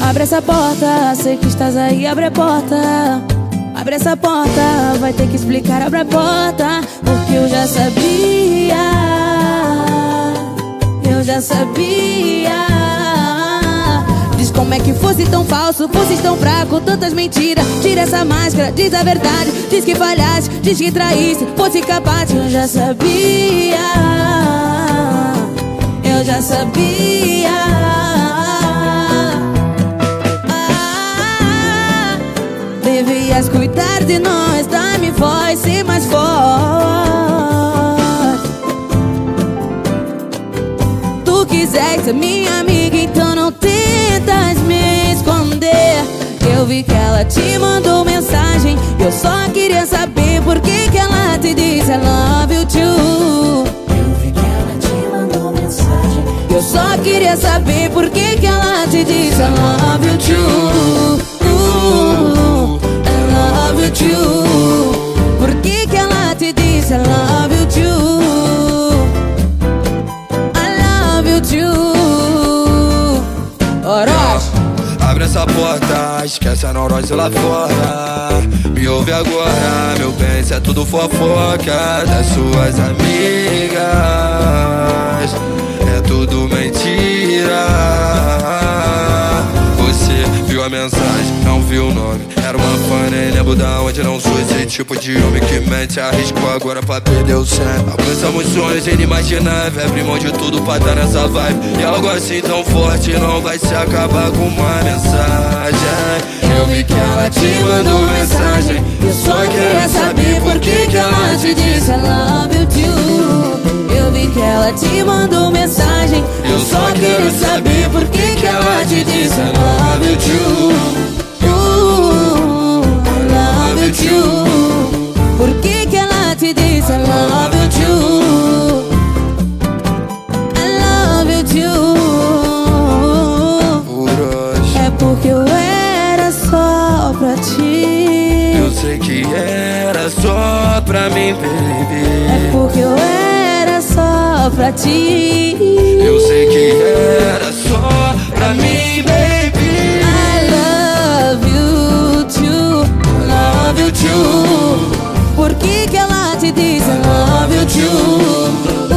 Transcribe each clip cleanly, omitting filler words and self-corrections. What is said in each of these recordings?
Abre essa porta, sei que estás aí, abre a porta. Abre essa porta, vai ter que explicar, abre a porta. Porque eu já sabia, eu já sabia. Diz como é que fosse tão falso, fosse tão fraco, tantas mentiras. Tira essa máscara, diz a verdade. Diz que falhaste, diz que traíste, fosse capaz. Eu já sabia, eu já sabia. Devias cuidar de nós, dá-me voz, ser mais forte. Tu quiser ser minha amiga, então não tentas me esconder. Eu vi que ela te mandou mensagem, eu só queria saber por que que ela te disse I love you too. Eu vi que ela te mandou mensagem, eu só queria saber por que que ela te disse I love you too. Por que que ela te disse I love you too? I love you too. Orochi. Abre essa porta, esquece a neurose lá fora. Me ouve agora, meu bem, isso é tudo fofoca das suas amigas. É tudo mentira. Você viu a mensagem, não viu o nome. Era uma fã, nem lembro da onde. Não sou esse tipo de homem que mente. Arriscou agora pra perder o sangue. Alcançamos sonhos inimagináveis, abre mão de tudo pra estar nessa vibe. E algo assim tão forte não vai se acabar com uma mensagem. Eu vi que ela te mandou mensagem, eu só queria saber por que que ela te disse I love you too. Eu vi que ela te mandou mensagem, eu só queria saber por que que ela te disse I love you too. Por que que ela te disse I love you too? I love you too. É porque eu era só pra ti. Eu sei que era só pra mim, baby. É porque eu era só pra ti. Eu sei que era só pra mim, baby. I love you too. Love you too. Por que que ela te disse I love you too?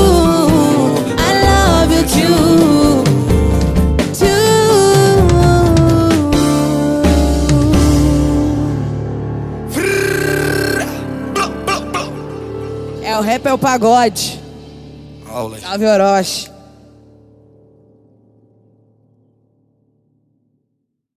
I love you too. É o rap, é o pagode. Aulas. Salve, Orochi.